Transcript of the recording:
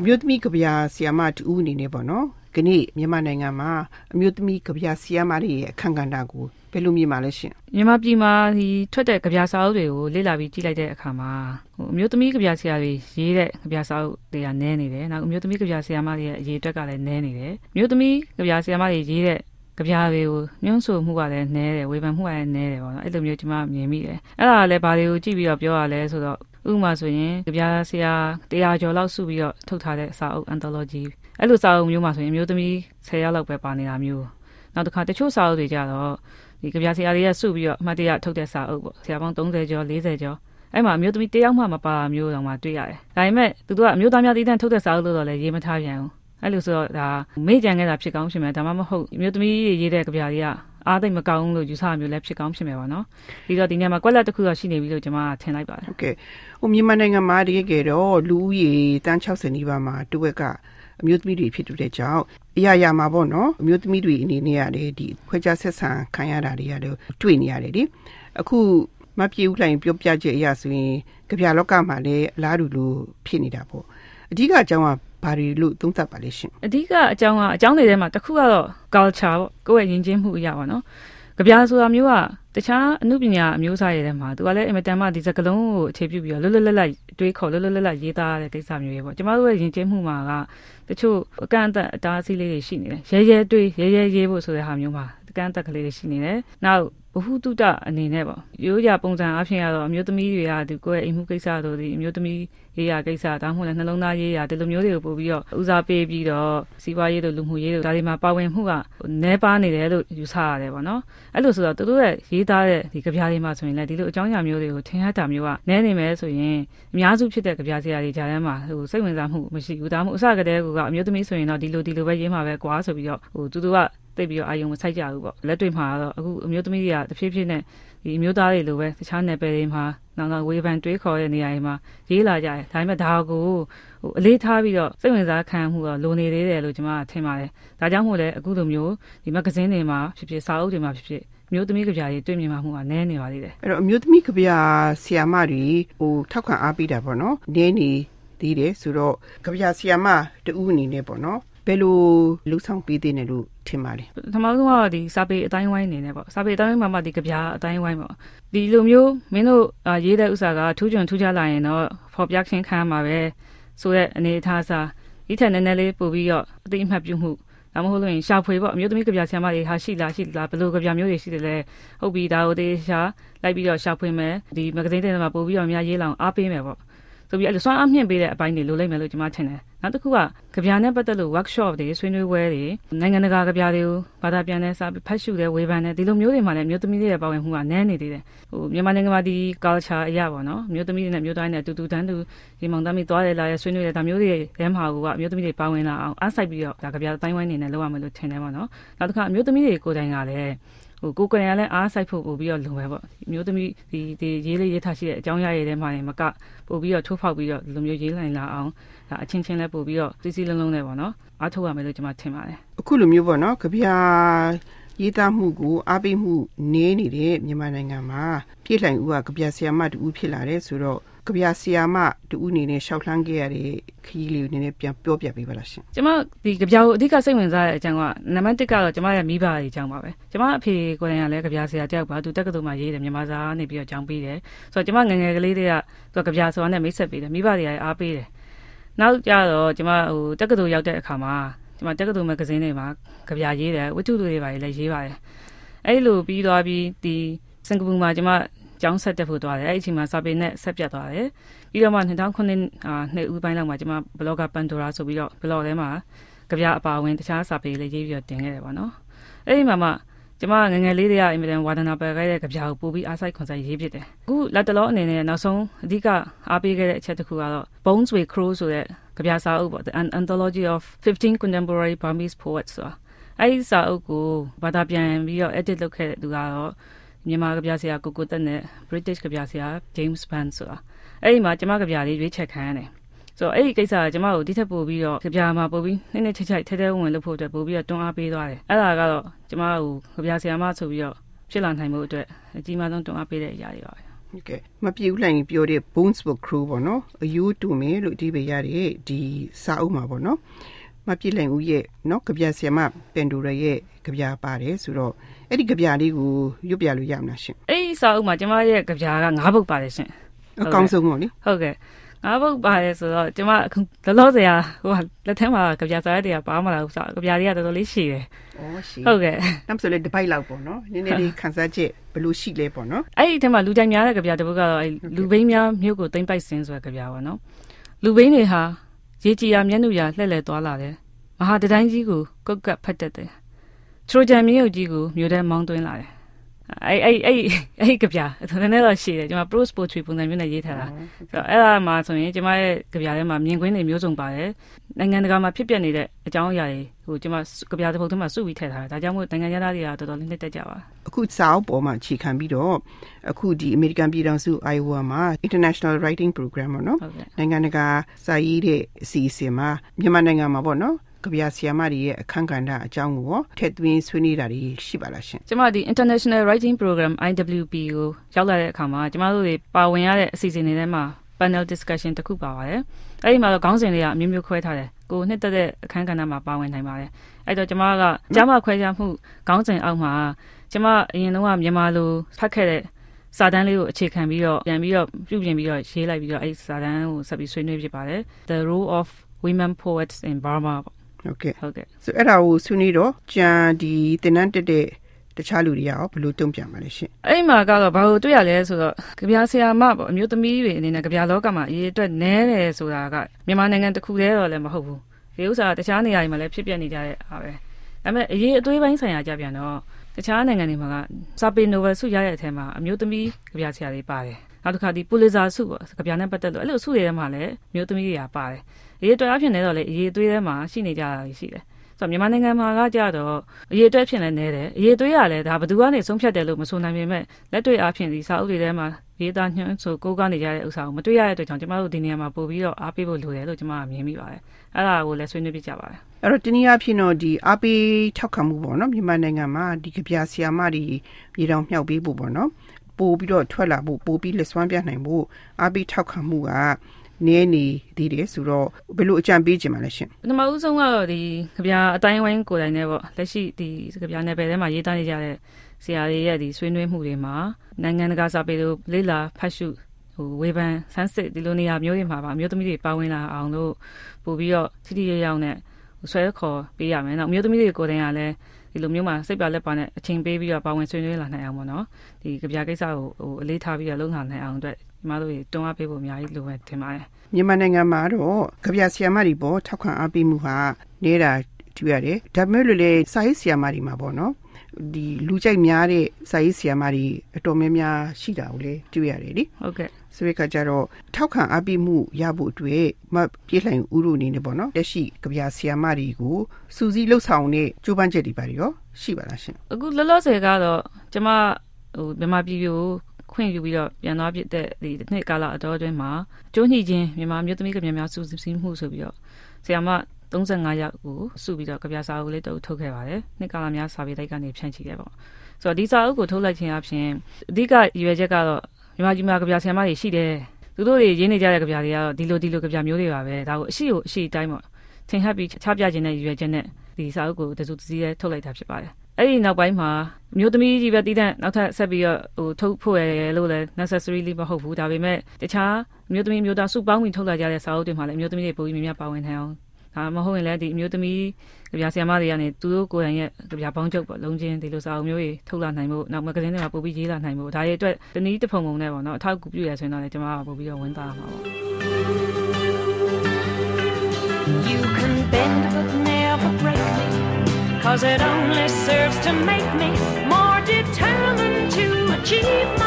မျိုးသမီးကဗျာဆီယာမတူအနေနဲ့ပေါ့နော်။ခဏမြန်မာနိုင်ငံမှာအမျိုးသမီးကဗျာဆီယာမတွေရဲ့အခန့်ကဏ္ဍကိုဘယ်လိုမြင်ပါလဲရှင်။မြန်မာပြည်မှာဒီထွက်တဲ့ကဗျာစာအုပ်တွေကိုလေ့လာပြီးကြည့်လိုက်တဲ့အခါမှာအမျိုးသမီးကဗျာဆရာတွေရေးတဲ့ကဗျာစာအုပ်တွေကနည်းနေတယ်။နောက်အမျိုးသမီးကဗျာဆရာမတွေရဲ့အရေးအတွက်ကလည်းနည်းနေတယ်။အမျိုးသမီးကဗျာဆရာမတွေရေးတဲ့ကဗျာတွေကိုညွှန်းဆိုမှုကလည်းနည်းတယ်ဝေဖန်မှုကလည်းနည်းတယ်ပေါ့နော်။အဲ့လိုမျိုးကျွန်မမြင်မိတယ်။အဲ့ဒါလည်းဘာတွေကိုကြည့်ပြီးတော့ပြောရလဲဆိုတော့ဥပမာဆိုရင်ကဗျာဆရာ100ကျော်လောက်စုပြီးတော့ထုတ်ထားတဲ့စာအုပ် anthology အဲ့လိုစာအုပ်မျိုးမှာဆိုရင်အမျိုးသမီး10ယောက်လောက်ပဲပါနေတာမျိုးနောက်တစ်ခါတချို့စာအုပ်တွေကြတော့ဒီကဗျာဆရာတွေကစုပြီးတော့အမှတ်တရထုတ်တဲ့စာအုပ်ပေါ့ဆရာပေါင်း30ကျော်40ကျော်အဲ့မှာအမျိုးသမီး1ယောက်မှမပါမျိုးတော့မှတွေ့ရတယ်ဒါပေမဲ့သူတို့ကအမျိုးသားများတည်တံ့ထုတ်တဲ့စာအုပ်လို့တော့လည်းရေးမထားပြန်ဘူးအဲ့လိုဆိုတော့ဒါမေ့ကြံခဲ့တာဖြစ်ကောင်းဖြစ်မယ်ဒါမှမဟုတ်အမျိုးသမီးရေးတဲ့ကဗျာတွေကအားသိမကောင်းလို့ယူဆမျိုးလည်းဖြစ်ကောင်းဖြစ်မယ်ပါနော်ပြီးတော့ဒီနေ့မှာကွက်လက်တစ်ခုတော့ရှိနေပြီလို့ကျွန်မထင်လိုက်ပါတယ်ဟုတ်ကဲ့မြန်မာနိုင်ငံမှာတကယ်တော့လူဦးရေတန်း60နီးပါးမှာတဝက်ကအမျိုးသမီးတွေဖြစ်တဲ့ကြောင့်အရာမှာပေါ့နော်အမျိုးသမီးတွေအနေနဲ့ရတယ်ဒီခွဲခြားဆက်ဆံခံရတာတွေရတယ်တွေ့နေရတယ်လေအခုမပြေဦးလိုင်ပြောပြချက်အရာဆိုရင်ကဗျာလောကမှာလည်းအလားတူလိုဖြစ်နေတာပေါ့အဓိကအကြောင်းကဘာတွေလို့သုံးသပ်ပါလဲရှင်အဓိကအကြောင်းတွေထဲမှာတစ်ခုကတော့ culture ပေါ့ကိုယ့်ရဲ့ယဉ်ကျေးမှုအရာပါနော်ကဗျာဆိုတာမျိုးကတခြားအမှုပညာအမျိုးအစားတွေထဲမှာသူကလည်းအင်မတန်မှဒီစကားလုံးကိုအခြေပြုပြီးတော့လွတ်လွတ်လပ်လပ်တွေးခေါ်လွတ်လွတ်လပ်လပ်ရေးသားရတဲ့ကိစ္စမျိုးတွေပေါ့ကျမတို့ရဲ့ယဉ်ကျေးမှုမှာကတချို့အကန့်အသတ်အတားအဆီးလေးတွေရှိနေတယ်ရဲတွေးရဲရေးဖို့ဆိုတဲ့ဟာမျိုးမှာအကန့်အသတ်ကလေးတွေရှိနေတယ်နောက်ဘဟုတုတအနေနဲ့ပေါ့ရိုးရာပုံစံအဖြစ်ရတော့အမျိုးသမီးတွေကဒီကိုယ့်ရဲ့အိမ်မှုကိစ္စတို့ဒီအမျိုးသမီးရေးရာကိစ္စဒါမှမဟုတ်လည်းနှလုံးသားရေးရာဒီလိုမျိုးတွေကိုပို့ပြီးတော့ဦးစားပေးပြီးတော့စီးပွားရေးတို့လူမှုရေးတို့ဒါတွေမှာပါဝင်မှုကနည်းပါးနေတယ်လို့ယူဆရတယ်ပေါ့နော်အဲ့လိုဆိုတော့သူတို့ရဲ့ရေးသားတဲ့ဒီကဗျာတွေမှာဆိုရင်လည်းဒီလိုအကြောင်းအရာမျိုးတွေကိုထင်ဟပ်တာမျိုးကနည်းနေမယ်ဆိုရင်အများစုဖြစ်တဲ့ကဗျာဆရာတွေကြားထဲမှာစိတ်ဝင်စားမှုမရှိဘူးဒါမှမဟုတ်အစကတည်းကအမျိုးသမီးဆိုရင်တော့ဒီလိုပဲရေးမှာပဲကွာဆိုပြီးတော့သူတို့ကသိပြီးတော့အာယုံမဆိုင်ကြဘူးပေါ့လက်တွေ့မှာတော့အခုအမျိုးသမီးတွေကတဖြည်းဖြည်းနဲ့ဒီအမျိုးသားတွေလိုပဲတခြားနယ်ပယ်တွေမှာနောက်ဝေဖန်တွေးခေါ်တဲ့နေရာတွေမှာရေးလာကြတယ်ဒါပေမဲ့ဒါကိုအလေးထားပြီးတော့စိတ်ဝင်စားခံမှုတော့လိုနေသေးတယ်လို့ကျွန်မထင်ပါတယ်ဒါကြောင့်မို့လဲအခုလိုမျိုးဒီမဂ္ဂဇင်းတွေမှာဖြစ်ဖြစ်စာအုပ်တွေမှာဖြစ်ဖြစ်အမျိုးသမီးကဗျာတွေတွေ့မြင်မှာမှုကနည်းနေပါသေးတယ်အဲ့တော့အမျိုးသမီးကဗျာဆီယာမတွေထောက်ခံအားပေးတာပေါ့နော်နည်းနေသေးတယ်ဆိုတော့ကဗျာဆီယာမတူအနေနဲ့ပေါ့နော်ဘယ်လိုလှူဆောင်ပေးသေးတယ်လို့ထင်ပါလဲပထမဆုံးကဒီစာပေအတိုင်းဝိုင်းနေနေပေါ့စာပေအတိုင်းဝိုင်းမှာမှဒီကဗျာအတိုင်းဝိုင်းပေါ့ဒီလိုမျိုးမင်းတို့ရေးတဲ့ဥစ္စာကထူးချွန်ထူးခြားလာရင်တော့ဖော်ပြခင်းခံမှာပဲဆိုတဲ့အနေအထားစားဒီထက်နည်းနည်းလေးပို့ပြီးတော့အသိအမှတ်ပြုမှုဒါမှမဟုတ်လို့ရင်ရှာဖွေပေါ့အမျိုးသမီးကဗျာဆရာမတွေဟာရှိလားဘယ်လိုကဗျာမျိုးတွေရှိတယ်လဲဟုတ်ပြီဒါကိုတေရှာလိုက်ပြီးတော့ရှာဖွေမယ်ဒီမဂ္ဂဇင်းတွေမှာပို့ပြီးတော့များရေးလောင်အားပေးမယ်ပေါ့ဆိုပြီးအဲ့လိုစွမ်းအားမြင့်ပေးတဲ့အပိုင်းတွေလိုလိုက်မယ်လို့ကျွန်မထင်တယ်နောက်တစ်ခုကကဗျာနဲ့ပတ်သက်လို့ workshop တွေဆွေးနွေးပွဲတွေနိုင်ငံတကာကဗျာတွေကိုဘာသာပြန်တဲ့စာဖတ်ရှုတဲ့ဝေဖန်တဲ့ဒီလိုမျိုးတွေမှာလည်းမျိုးသမီးတွေရဲ့ပါဝင်မှုကနည်းနေသေးတယ်မြန်မာနိုင်ငံမှာဒီ culture အရာပေါ့နော်မျိုးသမီးတွေနဲ့မျိုးသားတွေနဲ့အတူတူတန်းတူဒီမောင်သားမိသွားတယ်လာရဲ့ဆွေးနွေးတဲ့ဒါမျိုးတွေထဲမှာကအမျိုးသမီးတွေပါဝင်လာအောင်အားစိုက်ပြီးတော့ဒါကဗျာတိုင်းဝိုင်းနေနဲ့လုပ်ရမယ်လို့ထင်တယ်ပေါ့နော်နောက်တစ်ခါအမျိုးသမီးတွေကိုယ်တိုင်ကလည်းကိုယ်ကလည်းအားစိုက်ဖို့ပို့ပြီးတော့လုံပဲပေါ့မျိုးသမီးဒီရေးလေးရေးထားရှိတဲ့အကြောင်းအရာတွေထဲမှာမကပို့ပြီးတော့ထိုးဖောက်ပြီးတော့ဒီလိုမျိုးရေးလိုက်လာအောင်ဒါအချင်းချင်းလည်းပို့ပြီးတော့စီစီလုံးလုံးနဲ့ပေါ့နော်အားထုတ်ရမယ်လို့ကျွန်မထင်ပါတယ်အခုလိုမျိုးပေါ့နော်ကဗျာရေးသားမှုကိုအားပေးမှုနည်းနေတဲ့မြန်မာနိုင်ငံမှာပြည့်လှိုင်ဦးကကဗျာဆီယာမတူဖြစ်လာတယ်ဆိုတော့ကဗျာဆီယာမတူအနေနဲ့ရှောက်လှမ်းခဲ့ရတဲ့ခရီးလေးကိုနည်းနည်းပြန်ပြောပြပေးပါလားရှင်ကျွန်မဒီကဗျာကိုအဓိကစိတ်ဝင်စားတဲ့အကြောင်းကနံပါတ်1ကတော့ကျွန်မရဲ့မိဘတွေအကြောင်းပါပဲကျွန်မအဖေကိုယ်တိုင်ကလည်းကဗျာဆရာတယောက်ပါသူတက္ကသိုလ်မှာရေးတယ်မြန်မာစာနေပြီးတော့ကျောင်းပေးတယ်ဆိုတော့ကျွန်မငယ်ငယ်ကလေးတွေကသူကဗျာဆိုတာနဲ့မိတ်ဆက်ပေးတယ်မိဘတွေကအားပေးတယ်နောက်ကြတော့ကျွန်မတက္ကသိုလ်ရောက်တဲ့အခါမှာကျွန်မတက္ကသိုလ်မဂ္ဂဇင်းတွေမှာကဗျာရေးတယ်ဝတ္ထုတွေပါလည်းရေးပါတယ်အဲ့လိုပြီးသွားပြီးဒီစင်ကာပူမှာကျွန်မကျောင်းဆက်တက်ဖို့သွားတယ်အဲ့ဒီအချိန်မှာစာပေနဲ့ဆက်ပြတ်သွားတယ်ပြီးတော့မှ2009နှစ်ဦးပိုင်းလောက်မှာကျွန်မဘလော့ဂါပန်ဒိုရာဆိုပြီးတော့ဘလော့ထဲမှာကဗျာအပါအဝင်တခြားစာပေလေးရေးပြီးတော့တင်ခဲ့တယ်ပေါ့နော်အဲ့ဒီမှာမှကျွန်မငယ်ငယ်လေးတွေကအင်မတန်ဝါဒနာပယ်ခဲ့တဲ့ကဗျာကိုပို့ပြီးအားစိုက်ခွန်စိုက်ရေးဖြစ်တယ်အခုလက်တလောအနေနဲ့နောက်ဆုံးအဓိကအားပေးခဲ့တဲ့အချက်တစ်ခုကတော့ Bones with Crow ဆိုတဲ့ကဗျာစာအုပ်ပေါ့ An Anthology of 15 Contemporary Burmese Poets ဆိုတာအဲ့ဒီစာအုပ်ကိုဘာသာပြန်ပြီးတော့ edit လုပ်ခဲ့တဲ့သူကတော့မြန်မာကဗျာဆရာကိုတက်နဲ့ British ကဗျာဆရာ James Band ဆိုတာအဲ့ဒီမှာကျွန်မကဗျာလေးရွေးချယ်ခံရတယ်ဆိုတော့အဲ့ဒီကိစ္စကကျွန်မကိုဒီထက်ပိုပြီးတော့ကဗျာမှာပိုပြီးနည်းနည်းချိုက်ထဲဝင်လုပ်ဖို့အတွက်ပိုပြီးတော့တွန်းအားပေးသွားတယ်အဲ့ဒါကတော့ကျွန်မကိုကဗျာဆရာမဆိုပြီးတော့ဖြစ်လာနိုင်မှုအတွက်အကြီးမားဆုံးတွန်းအားပေးတဲ့အရာတွေပါပဲ Okay မပြေဘူးလိုက်ပြောတဲ့ Bones Book Crew ပေါ့နော်အယူတူမယ်လို့ဒီပဲရတဲ့ဒီစာအုပ်မှာပေါ့နော်မပြေလိုက်ဦးရဲ့နော်ကြပြဆရာမပန်ဒိုရရဲ့ကြပြပါတယ်ဆိုတော့အဲ့ဒီကြပြလေးကိုရွတ်ပြလို့ရမလားရှင်အဲ့ဒီစာအုပ်မှာကျမရဲ့ကြပြက9ပုဒ်ပါတယ်ရှင်အကောင်းဆုံးပေါ့လေဟုတ်ကဲ့9ပုဒ်ပါတယ်ဆိုတော့ကျမလောလောဆယ်ဟိုလက်ထဲမှာကြပြစာတွေကပါမလာဘူးစာကြပြတွေကတော်တော်လေးရှည်တယ်ရှည်ဟုတ်ကဲ့နောက်ဆိုလေတစ်ပိုက်လောက်ပေါ့နော်နည်းနည်းလေးခန်းစားချက်ဘယ်လိုရှိလဲပေါ့နော်အဲ့ဒီထဲမှာလူကြိုက်များတဲ့ကြပြတစ်ပုဒ်ကတော့လူဘိန်းများမြို့ကိုသိမ့်ပိုက်စင်းဆိုတဲ့ကြပြပါနော်လူဘိန်းတွေဟာရေကြီးရာမျက်နှာရာလှည့်လည်သွားလာတယ်မဟာတတိုင်းကြီးကိုကုတ်ကပ်ဖတ်တတ်တယ်ထရိုဂျန်မြေုပ်ကြီးကိုမြို့ထဲမောင်းသွင်းလာတယ်အဲ့ကြပြနည်းနည်းတော့ရှိတယ်ကျွန်မ prose poetry ပုံစံမျိုးနဲ့ရေးထားတာဆိုတော့အဲ့ဒါမှဆိုရင်ကျွန်မရဲ့ကြပြထဲမှာမြင်ကွင်းတွေမျိုးစုံပါတယ်နိုင်ငံတကာမှာဖြစ်ပျက်နေတဲ့အကြောင်းအရာတွေဟိုကျွန်မကြပြတစ်ပုဒ်ထဲမှာစုပြီးထည့်ထားတယ်ဒါကြောင့်မို့နိုင်ငံသားတွေကတော်တော်လေးနှစ်သက်ကြပါအခုစာအုပ်ပေါ်မှာအခြေခံပြီးတော့အခုဒီ American ပြည်ထောင်စု Iowa မှာ International Writing Program ပေါ့နော်နိုင်ငံတကာစာရေးတဲ့အစီအစဉ်မှာမြန်မာနိုင်ငံမှာပေါ့နော်ကြပြဆရာမတွေရဲ့အခန်းကဏ္ဍအကြောင်းကိုထည့်သွင်းဆွေးနွေးတာတွေရှိပါလားရှင်ကျမဒီ International Writing Program IWP ကိုရောက်လာတဲ့အခါမှာကျမတို့တွေပါဝင်ရတဲ့အစီအစဉ်တွေထဲမှာ panel discussion တစ်ခုပါပါတယ်အဲ့ဒီမှာတော့ခေါင်းစဉ်တွေကအမျိုးမျိုးခွဲထားတယ်ကိုနှစ်သက်တဲ့အခန်းကဏ္ဍမှာပါဝင်နိုင်ပါတယ်အဲ့တော့ကျမကကြားမခွဲခြားမှုခေါင်းစဉ်အောက်မှာကျမအရင်တော့မြန်မာလိုဖတ်ခဲ့တဲ့စာတမ်းလေးကိုအခြေခံပြီးတော့ပြန်ပြီးတော့ပြုပြင်ပြီးတော့ရေးလိုက်ပြီးတော့အဲ့စာတမ်းကိုဆက်ပြီးဆွေးနွေးဖြစ်ပါတယ် The Role of Women Poets in Burma Okay. So အဲ့ဒါကိုဆွေးနွေးတော့ကြံဒီသင်တန်းတက်တဲ့တခြားလူတွေရောဘယ်လိုတုံ့ပြန်ပါလဲရှင်အဲ့မှာကတော့ဘာလို့တွေ့ရလဲဆိုတော့ကြပြဆရာမပေါ့အမျိုးသမီးတွေအနေနဲ့ကြပြလောကမှာအရေးအတွက်နည်းတယ်ဆိုတာကမြန်မာနိုင်ငံတစ်ခုတည်းတော့လည်းမဟုတ်ဘူးဒီဥစ္စာတခြားနေရာတွေမှာလည်းဖြစ်ပျက်နေကြတဲ့အားပဲဒါပေမဲ့အရေးအသွေးပိုင်းဆိုင်ရာကြပြန်တော့တခြားနိုင်ငံတွေမှာကစာပေနိုဗယ်ဆုရတဲ့အထက်မှာအမျိုးသမီးကြပြဆရာတွေပါတယ်နောက်တစ်ခါဒီပူလစ်ဇာဆုပေါ့ကြပြနဲ့ပတ်သက်လို့အဲ့လိုဆုတွေထဲမှာလည်းအမျိုးသမီးတွေကပါတယ်အရေးအတွက်အဖြစ်နေတော့လေအရေးအသွေးထဲမှာရှိနေကြတာရှိတယ်ဆိုတော့မြန်မာနိုင်ငံမှာကကြတော့အရေးအတွက်ဖြစ်နေနေတယ်အရေးအသွေးရလဲဒါဘယ်သူကနေဆုံးဖြတ်တယ်လို့မဆိုနိုင်ပေမဲ့လက်တွေ့အဖြစ်ဒီစာအုပ်တွေထဲမှာရေးသားညွှန်းဆိုကိုးကားနေကြတဲ့ဥစ္စာကိုမတွေ့ရတဲ့အတွက်ကြောင့်ကျမတို့ဒီနေရာမှာပို့ပြီးတော့အားပေးဖို့လိုတယ်လို့ကျမကမြင်မိပါတယ်အဲ့ဒါကိုလည်းဆွေးနွေးပြကြပါတယ်အဲ့တော့တနည်းအားဖြင့်တော့ဒီအားပေးထောက်ခံမှုပေါ့နော်မြန်မာနိုင်ငံမှာဒီကြပြဆရာမတွေပြည်တော်မြောက်ပေးဖို့ပေါ့နော်ပို့ပြီးတော့ထွက်လာဖို့ပို့ပြီးလက်စွမ်းပြနိုင်ဖို့အားပေးထောက်ခံမှုကနည်းနေသေးတယ်ဆိုတော့ဘယ်လိုအကြံပေးချင်ပါလဲရှင်ပထမဦးဆုံးကတော့ဒီကြပြအတိုင်းဝိုင်းကိုယ်တိုင်နဲ့ပေါ့လက်ရှိဒီကြပြနယ်ပယ်ထဲမှာရေးသားနေကြတဲ့ဆရာတွေရဲ့ဒီဆွေးနွေးမှုတွေမှာနိုင်ငံတကာစာပေလို့လေးလာဖတ်ရှုဝေဖန်ဆန်းစစ်ဒီလိုနေရာမျိုးတွေမှာပါအမျိုးသမီးတွေပါဝင်လာအောင်လို့ပို့ပြီးတော့ထိထိရောက်နဲ့ဆွဲခေါ်ပေးရမယ်။နောက်အမျိုးသမီးတွေကိုယ်တိုင်ကလည်းဒီလိုမျိုးမှာစိတ်ပြလက်ပါနဲ့အချိန်ပေးပြီးတော့ပါဝင်ဆွေးနွေးလာနိုင်အောင်ပေါ့နော်။ဒီကြပြကိစ္စကိုအလေးထားပြီးတော့လုပ်လာနိုင်အောင်အတွက်ညီမတို့တွန်းအားပေးဖို့အများကြီးလိုပဲထင်ပါတယ်။မြန်မာနိုင်ငံမှာတော့ကြပြဆရာမတွေပေါ်ထောက်ခံအားပေးမှုဟာနေတာတွေ့ရတယ်။ဒါပေမဲ့လည်းစာရေးဆရာမတွေမှာပေါ့နော်။ဒီလူကြိုက်များတဲ့စာရေးဆရာမတွေအတော်များများရှိတာကိုလည်းတွေ့ရတယ်လေဟုတ်ကဲ့ဆိုတဲ့အခါကျတော့ထောက်ခံအားပေးမှုရဖို့အတွက်မပြေးလှိုင်ဦးတို့အနေနဲ့ပေါ့နော်လက်ရှိကြပြဆရာမတွေကိုစူးစီးလှုပ်ဆောင်တဲ့ကြိုးပမ်းချက်တွေပါရောရှိပါလားရှင်အခုလောလောဆယ်ကတော့ကျမမြန်မာပြည်ကိုခွင့်ယူပြီးတော့ပြန်သွားပြတဲ့ဒီနှစ်ကာလအတော်အတွင်းမှာကျိုးညှိခြင်းမြန်မာမျိုးသမီးကမြန်များစူးစီးမှုဆိုပြီးတော့ဆရာမ35ယောက်ကိုစုပြီးတော့ကြပြစာအုပ်လေးထုတ်ခဲ့ပါတယ်နှစ်ကာလများစာပေတိုက်ကနေဖြန့်ချိခဲ့ပေါ့ဆိုတော့ဒီစာအုပ်ကိုထုတ်လိုက်ခြင်းအပြင်အဓိကရည်ရွယ်ချက်ကတော့မြန်မာပြည်မှာကြပြဆရာမတွေရှိတယ်သူတို့တွေရင်းနေကြတဲ့ကြပြတွေကတော့ဒီလိုကြပြမျိုးတွေပါပဲဒါကိုအရှိတိုင်းပေါ့သင်ဟပ်ပြီးချပြခြင်းနဲ့ရည်ရွယ်ချက်နဲ့ဒီစာအုပ်ကိုတစုတစည်းထုတ်လိုက်တာဖြစ်ပါတယ်အဲ့ဒီနောက်ပိုင်းမှာမျိုးသမီးကြီးပဲတည်တဲ့နောက်ထပ်ဆက်ပြီးတော့ထုတ်ဖို့ရလို့လည်း necessarily မဟုတ်ဘူးဒါပေမဲ့တခြားမျိုးသမီးမျိုးသားစုပေါင်းပြီးထုတ်လာကြတဲ့စာအုပ်တွေမှာလည်းမျိုးသမီးတွေပုံပြီးများပါဝင်နိုင်အောင်ဒါမဟုတ်ရင်လည်းဒီအမျိုးသမီးကြပြဆရာမတွေကနေသူတို့ကိုယ်တိုင်ရဲ့ကြပြပေါင်းချုပ်ပေါ့လုံးချင်းဒီလိုစာအုပ်မျိုးတွေထုတ်လာနိုင်ဖို့နောက်မဂ္ဂဇင်းတွေမှာပို့ပြီးရေးလာနိုင်ဖို့ဒါရဲ့အတွက်တနည်းတစ်ဖုံဖုံနဲ့ပေါ့နော်အထောက်အကူပြုရဆိုရင်တော့လည်းကျွန်မကပို့ပြီးတော့ဝန်တာမှာပေါ့ You can bend but never break me cause it only serves to make me more determined to achieve